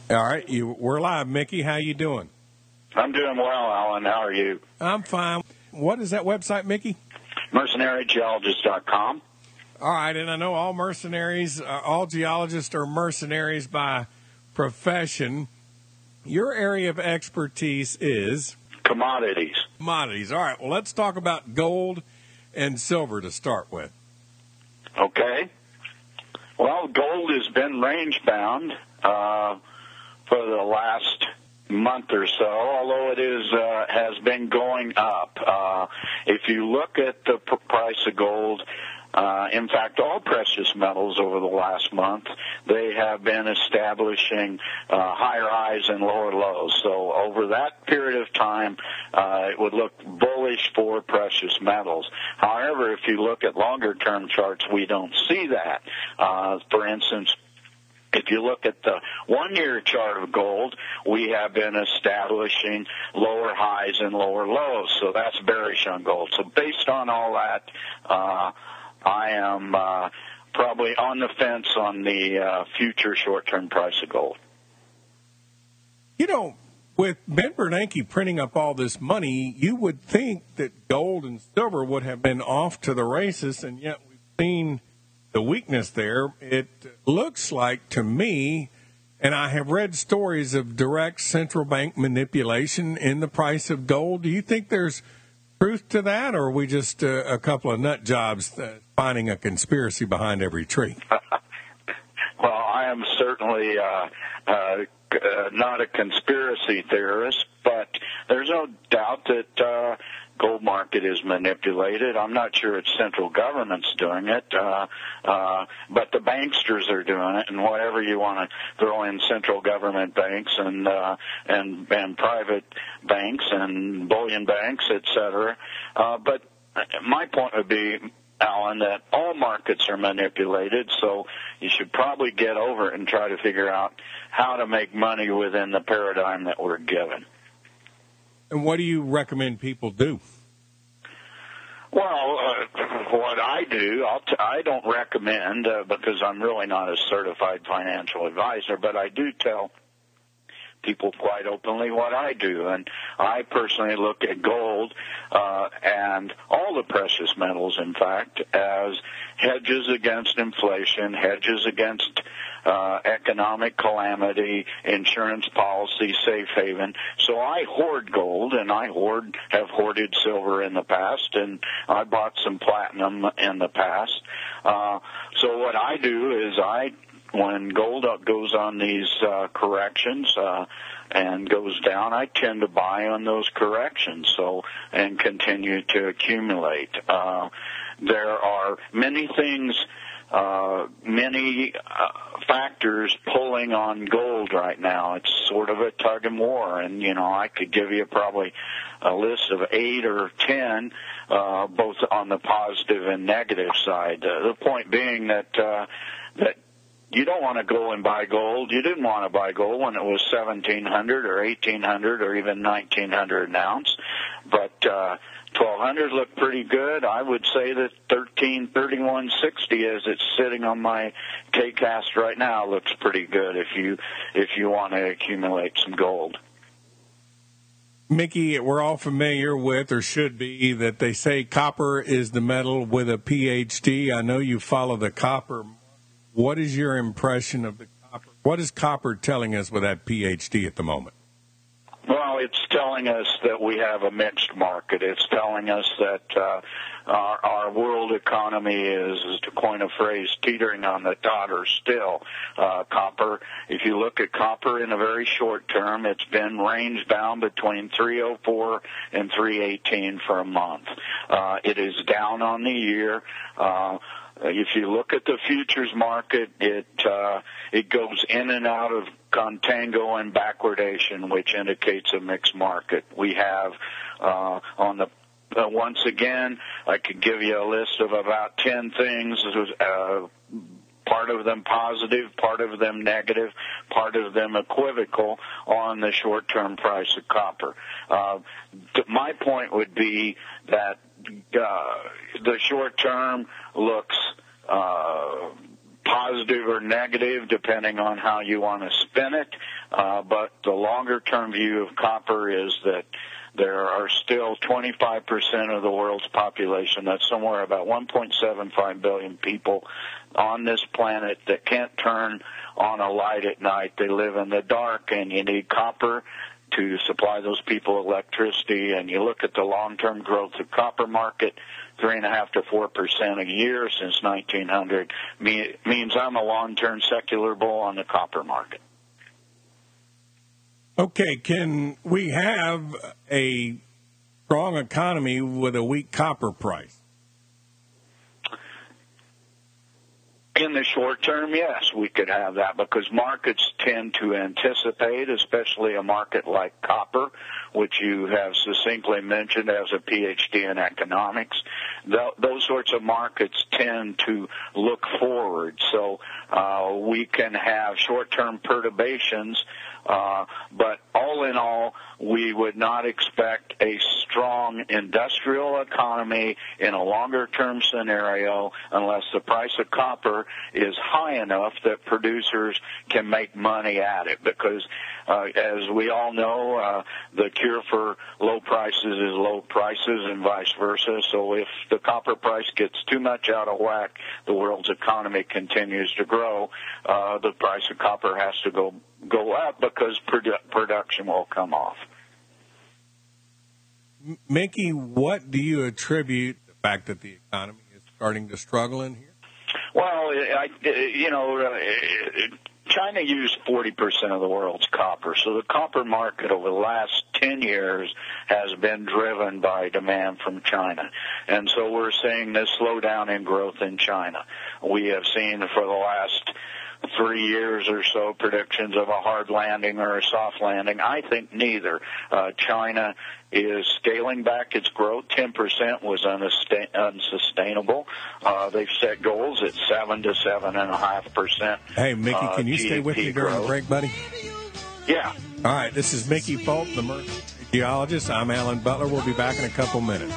All right, we're live, Mickey. How you doing? I'm doing well, Alan. How are you? I'm fine. What is that website, Mickey? MercenaryGeologist.com. All right, and I know all geologists are mercenaries by profession. Your area of expertise is? Commodities. Commodities. All right, well, let's talk about gold and silver to start with. Okay. Well, gold has been range-bound for the last month or so, although it has been going up. If you look at the price of gold, in fact, all precious metals over the last month, they have been establishing higher highs and lower lows. So over that period of time, it would look bullish for precious metals. However, if you look at longer-term charts, we don't see that. For instance, if you look at the one-year chart of gold, we have been establishing lower highs and lower lows. So that's bearish on gold. So based on all that, I am probably on the fence on the future short-term price of gold. You know, with Ben Bernanke printing up all this money, you would think that gold and silver would have been off to the races, and yet we've seen the weakness there. It looks like to me, and I have read stories of direct central bank manipulation in the price of gold. Do you think there's truth to that, or are we just a couple of nut jobs finding a conspiracy behind every tree? Well, I am certainly not a conspiracy theorist, but there's no doubt that gold market is manipulated. I'm not sure it's central government's doing it, but the banksters are doing it, and whatever you want to throw in central government banks and private banks and bullion banks, et cetera. But my point would be, Alan, that all markets are manipulated, so you should probably get over it and try to figure out how to make money within the paradigm that we're given. And what do you recommend people do? Well, what I do, I don't recommend because I'm really not a certified financial advisor, but I do tell people quite openly what I do. And I personally look at gold and all the precious metals, in fact, as hedges against inflation, hedges against economic calamity, insurance policy, safe haven. So I hoard gold, and I have hoarded silver in the past, and I bought some platinum in the past. So what I do is when gold goes on these corrections and goes down, I tend to buy on those corrections and continue to accumulate. There are many things, many factors pulling on gold right now. It's sort of a tug and war, and I could give you probably a list of 8 or 10, both on the positive and negative side. The point being that you don't want to go and buy gold. You didn't want to buy gold when it was $1,700 or $1,800 or even $1,900 an ounce, but $1,200 looked pretty good. I would say that $1,331.60 as it's sitting on my K-Cast right now looks pretty good if you want to accumulate some gold. Mickey, we're all familiar with, or should be, that they say copper is the metal with a PhD. I know you follow the copper. What is your impression of the copper? What is copper telling us with that PhD at the moment? Well, it's telling us that we have a mixed market. It's telling us that our world economy is, to coin a phrase, teetering on the daughter still. Copper, if you look at copper in a very short term, it's been range bound between 304 and 318 for a month. It is down on the year. If you look at the futures market, it goes in and out of contango and backwardation, which indicates a mixed market. We have once again, I could give you a list of about 10 things, part of them positive, part of them negative, part of them equivocal on the short-term price of copper. My point would be that the short term looks positive or negative depending on how you want to spin it. But the longer-term view of copper is that there are still 25% of the world's population, that's somewhere about 1.75 billion people on this planet that can't turn on a light at night. They live in the dark, and you need copper to supply those people electricity. And you look at the long-term growth of copper market, 3.5% to 4% a year since 1900, means I'm a long-term secular bull on the copper market. Okay, can we have a strong economy with a weak copper price? In the short term, yes, we could have that because markets tend to anticipate, especially a market like copper, which you have succinctly mentioned as a PhD in economics. Those sorts of markets tend to look forward. So we can have short-term perturbations, but all in all, we would not expect a strong industrial economy in a longer-term scenario unless the price of copper is high enough that producers can make money at it. Because, as we all know, the cure for low prices is low prices and vice versa. So if the copper price gets too much out of whack, the world's economy continues to grow. The price of copper has to go up because production will come off. Mickey, what do you attribute the fact that the economy is starting to struggle in here? Well, China used 40% of the world's copper, so the copper market over the last 10 years has been driven by demand from China. And so we're seeing this slowdown in growth in China. We have seen for the last 3 years or so predictions of a hard landing or a soft landing. I think neither. China is scaling back its growth. 10% was unsustainable. They've set goals at 7 to 7.5%. Hey, Mickey, can you GDP stay with me during the break, buddy? Yeah. All right, this is Mickey Fulp, the Mercenary Geologist. I'm Alan Butler. We'll be back in a couple minutes.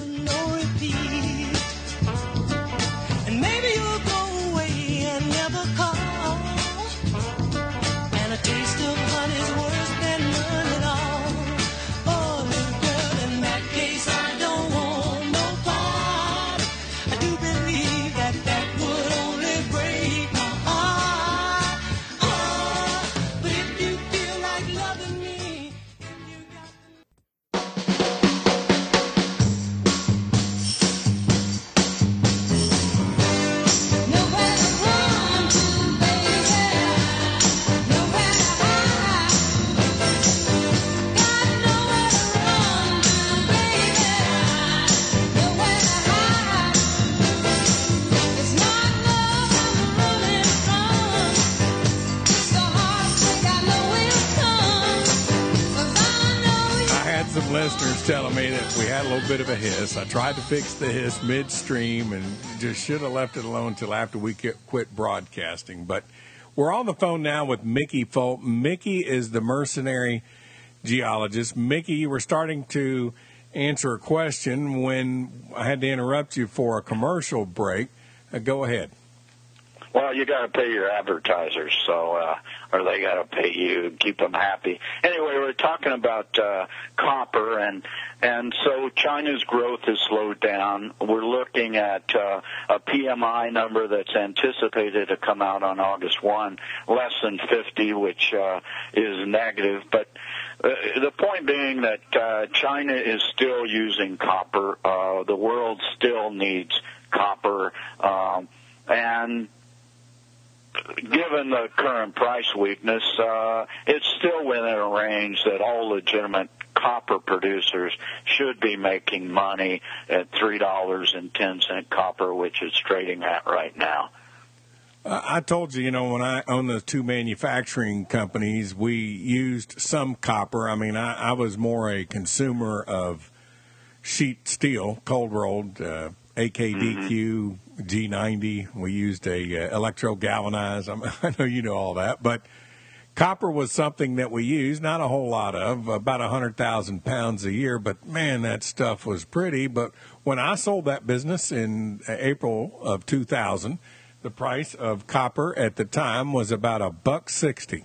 Listeners telling me that we had a little bit of a hiss. I tried to fix the hiss midstream and just should have left it alone until after we quit broadcasting. But we're on the phone now with Mickey Fulp. Mickey is the Mercenary Geologist. Mickey, you were starting to answer a question when I had to interrupt you for a commercial break. Go ahead. Well, you got to pay your advertisers, so or they got to pay you, keep them happy. Anyway, we're talking about copper, and so China's growth has slowed down. We're looking at a PMI number that's anticipated to come out on August 1, less than 50, which is negative. But the point being that China is still using copper. The world still needs copper, and given the current price weakness, it's still within a range that all legitimate copper producers should be making money at $3.10 copper, which is trading at right now. I told you, when I owned those two manufacturing companies, we used some copper. I mean, I was more a consumer of sheet steel, cold rolled, AKDQ, G90. We used a electro-galvanized. I know you know all that. But copper was something that we used, not a whole lot of, about 100,000 pounds a year. But, man, that stuff was pretty. But when I sold that business in April of 2000, the price of copper at the time was about $1.60.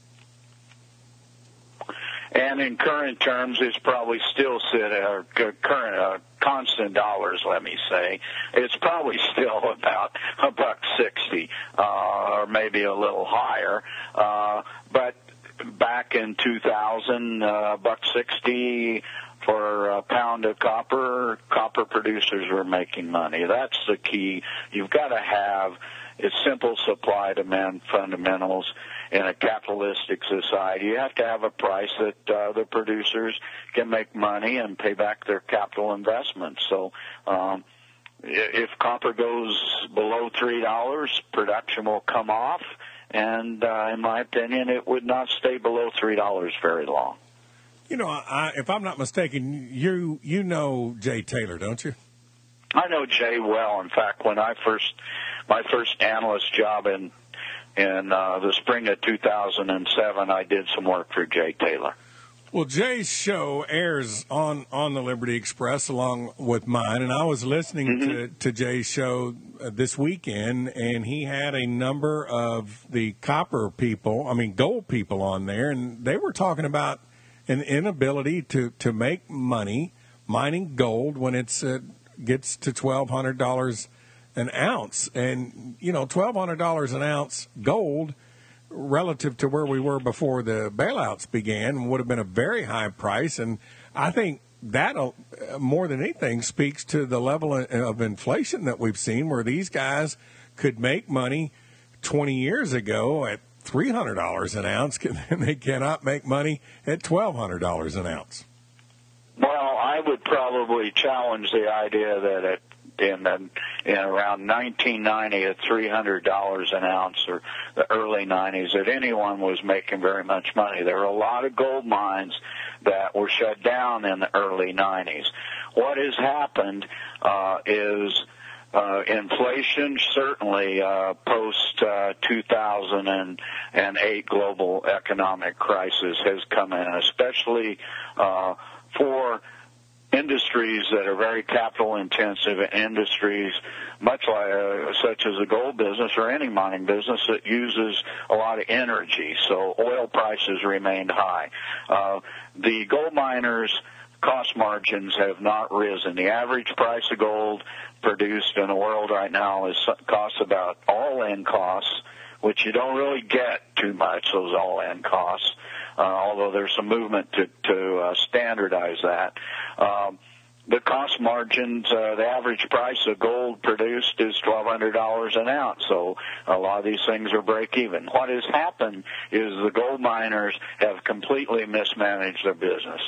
And in current terms, it's probably still current constant dollars. Let me say, it's probably still about $1.60, or maybe a little higher. But back in 2000, $1.60 for a pound of copper producers were making money. That's the key. You've got to have it's simple supply-demand fundamentals in a capitalistic society. You have to have a price that the producers can make money and pay back their capital investments. So if copper goes below $3, production will come off, and in my opinion, it would not stay below $3 very long. You know, if I'm not mistaken, you know Jay Taylor, don't you? I know Jay well. In fact, when my first analyst job in the spring of 2007, I did some work for Jay Taylor. Well, Jay's show airs on the Liberty Express along with mine, and I was listening to Jay's show this weekend, and he had a number of the gold people on there, and they were talking about an inability to make money mining gold when it's gets to $1,200 an ounce. And, you know, $1,200 an ounce gold relative to where we were before the bailouts began would have been a very high price. And I think that more than anything speaks to the level of inflation that we've seen, where these guys could make money 20 years ago at $300 an ounce, and they cannot make money at $1,200 an ounce. Well, I would probably challenge the idea that in around 1990 at $300 an ounce, or the early 90s, that anyone was making very much money. There were a lot of gold mines that were shut down in the early 90s. What has happened is inflation, certainly post 2008 global economic crisis, has come in, especially for industries that are very capital-intensive, industries much like such as the gold business or any mining business that uses a lot of energy. So oil prices remained high. The gold miners' cost margins have not risen. The average price of gold produced in the world right now costs about all-in costs, which you don't really get too much, those all-in costs, although there's some movement to standardize that. The cost margins, the average price of gold produced is $1,200 an ounce, so a lot of these things are break even. What has happened is the gold miners have completely mismanaged their business.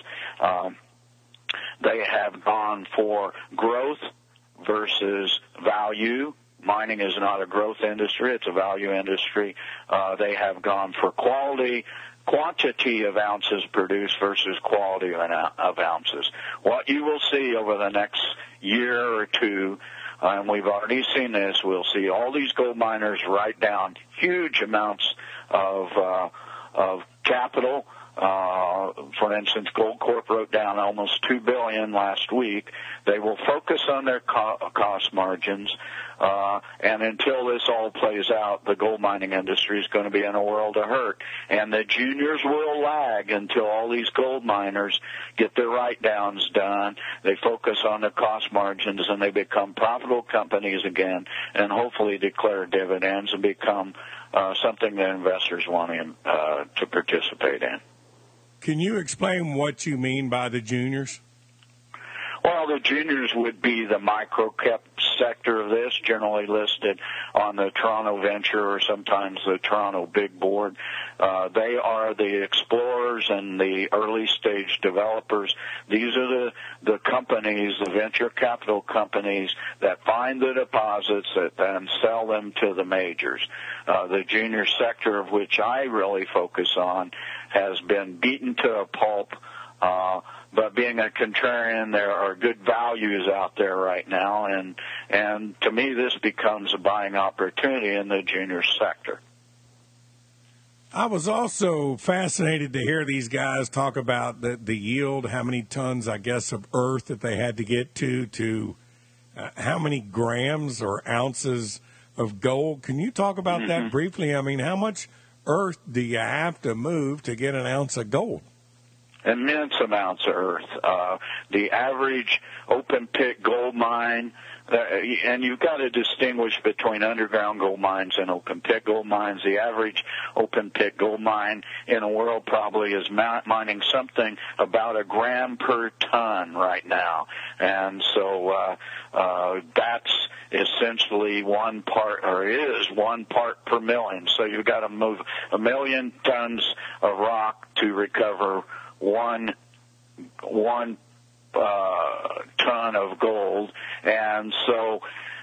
They have gone for growth versus value. Mining is not a growth industry, it's a value industry. They have gone for quantity of ounces produced versus quality of ounces. What you will see over the next year or two, and we've already seen this, we'll see all these gold miners write down huge amounts of capital. For instance, Goldcorp wrote down almost $2 billion last week. They will focus on their cost margins, and until this all plays out, the gold mining industry is going to be in a world of hurt. And the juniors will lag until all these gold miners get their write-downs done. They focus on the cost margins, and they become profitable companies again, and hopefully declare dividends and become something that investors want to participate in. Can you explain what you mean by the juniors? Well, the juniors would be the micro-cap sector of this, generally listed on the Toronto Venture or sometimes the Toronto Big Board. They are the explorers and the early-stage developers. These are the companies, the venture capital companies, that find the deposits that then sell them to the majors. The junior sector, of which I really focus on, has been beaten to a pulp. But being a contrarian, there are good values out there right now, and to me this becomes a buying opportunity in the junior sector. I was also fascinated to hear these guys talk about the yield, how many tons, I guess, of earth that they had to get to how many grams or ounces of gold. Can you talk about that briefly? I mean, how much earth do you have to move to get an ounce of gold? Immense amounts of earth. The average open pit gold mine, and you've got to distinguish between underground gold mines and open pit gold mines. The average open pit gold mine in the world probably is mining something about a gram per ton right now. And so that's essentially 1 part, or is 1 part per million. So you've got to move 1 million tons of rock to recover one ton of gold, and so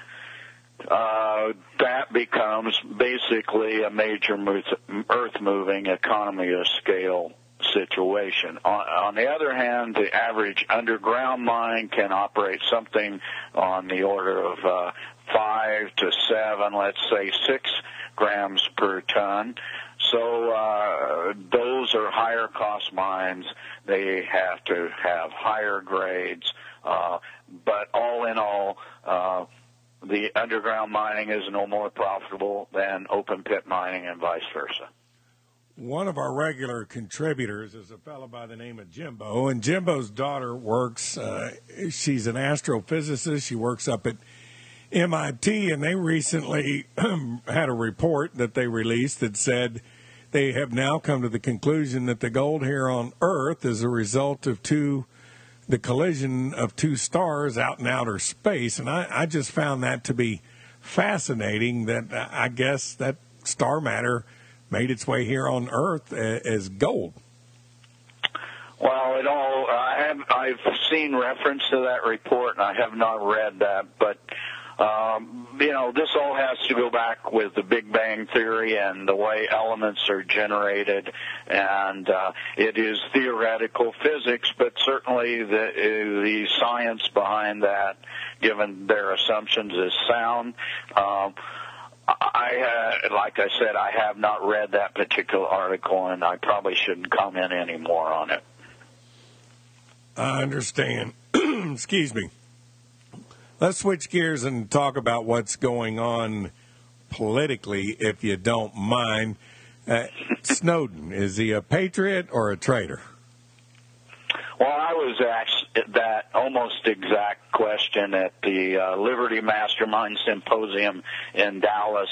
that becomes basically a major earth-moving economy of scale situation. On the other hand, the average underground mine can operate something on the order of 5 to 7, let's say 6 grams per ton. So those are higher cost mines. They have to have higher grades. But all in all, the underground mining is no more profitable than open pit mining and vice versa. One of our regular contributors is a fellow by the name of Jimbo, and Jimbo's daughter works, she's an astrophysicist. She works up at MIT, and they recently had a report that they released that said they have now come to the conclusion that the gold here on Earth is a result of the collision of 2 stars out in outer space. And I just found that to be fascinating, that I guess that star matter made its way here on Earth as gold. Well, I've seen reference to that report, and I have not read that, but this all has to go back with the Big Bang Theory and the way elements are generated, and it is theoretical physics, but certainly the science behind that, given their assumptions, is sound. Like I said, I have not read that particular article, and I probably shouldn't comment any more on it. I understand. Excuse me. Let's switch gears and talk about what's going on politically, if you don't mind. Snowden, is he a patriot or a traitor? Well, I was asked that almost exact question at the Liberty Mastermind Symposium in Dallas,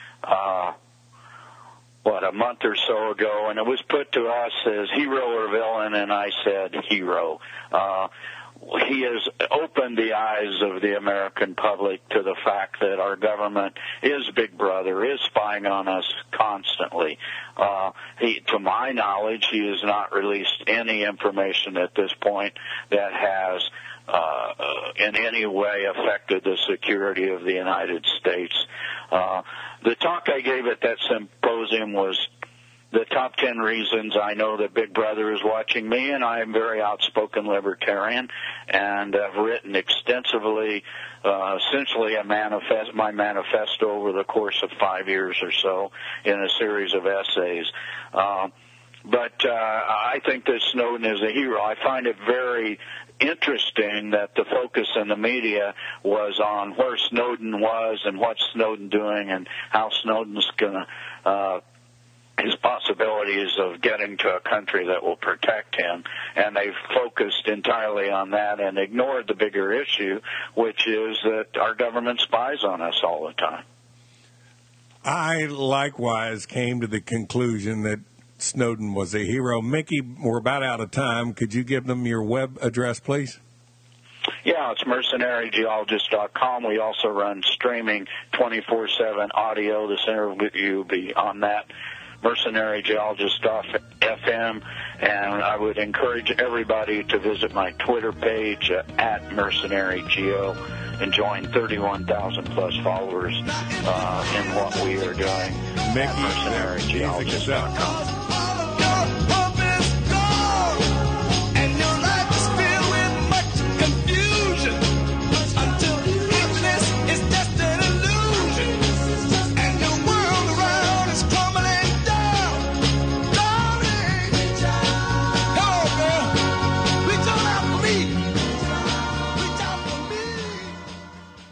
a month or so ago, and it was put to us as hero or villain, and I said hero. He has opened the eyes of the American public to the fact that our government is Big Brother, is spying on us constantly. To my knowledge, he has not released any information at this point that has in any way affected the security of the United States. The talk I gave at that symposium was the top 10 reasons I know that Big Brother is watching me, and I am very outspoken libertarian, and have written extensively, essentially my manifesto over the course of 5 years or so in a series of essays. But I think that Snowden is a hero. I find it very interesting that the focus in the media was on where Snowden was and what's Snowden doing and how Snowden's going to his possibilities of getting to a country that will protect him, and they've focused entirely on that and ignored the bigger issue, which is that our government spies on us all the time. I likewise came to the conclusion that Snowden was a hero. Mickey, we're about out of time. Could you give them your web address, please? Yeah, it's mercenarygeologist.com. We also run streaming 24/7 audio. This interview will be on that. mercenarygeologist.fm, and I would encourage everybody to visit my Twitter page at mercenarygeo and join 31,000 plus followers in what we are doing at mercenarygeologist.com.